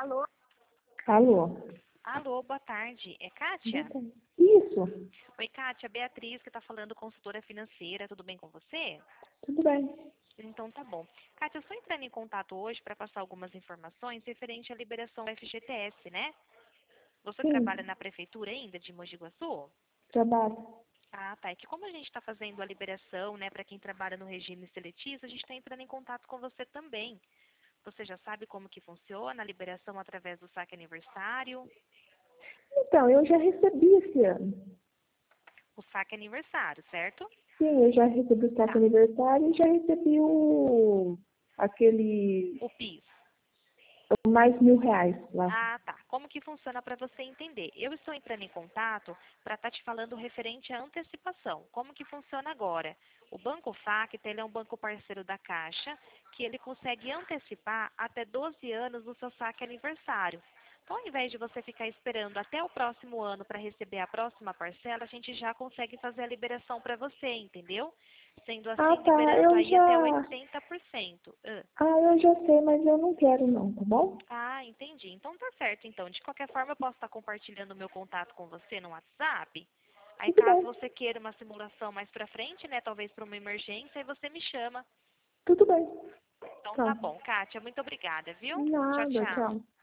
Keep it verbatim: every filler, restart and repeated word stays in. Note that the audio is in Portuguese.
Alô? Alô? Alô, boa tarde. É Kátia? Isso, Oi, Kátia. Beatriz, que está falando, consultora financeira. Tudo bem com você? tudo bem. Então tá bom. Kátia, eu estou entrando em contato hoje para passar algumas informações referente à liberação do F G T S, né? Você trabalha Sim, na prefeitura ainda de Mogi Guaçu? trabalho. Ah, tá. É que como a gente está fazendo a liberação, né, para quem trabalha no regime seletivo, a gente está entrando em contato com você também. Você já sabe como que funciona a liberação através do saque aniversário? Então, eu já recebi esse ano. O saque aniversário, certo? Sim, eu já recebi o saque Tá. aniversário e já recebi o aquele O PIS. mais mil reais lá. Ah, tá. Como que funciona para você entender? Eu estou entrando em contato para estar te falando referente à antecipação. Como que funciona agora? O Banco Facta, ele é um banco parceiro da Caixa, que ele consegue antecipar até doze anos do seu saque aniversário. Então, ao invés de você ficar esperando até o próximo ano para receber a próxima parcela, a gente já consegue fazer a liberação para você, entendeu? Sendo Ah, assim, tá, liberando eu aí até já. oitenta por cento. Ah. Ah, eu já sei, mas eu não quero não, tá bom? Ah, entendi. Então tá certo. Então, de qualquer forma, eu posso estar compartilhando o meu contato com você no WhatsApp. Aí, Tudo caso bem, você queira uma simulação mais pra frente, né, talvez para uma emergência, aí você me chama. tudo bem. Então tá Tá. bom, Kátia. Muito obrigada, viu? Tchau, Nada, tchau. tchau.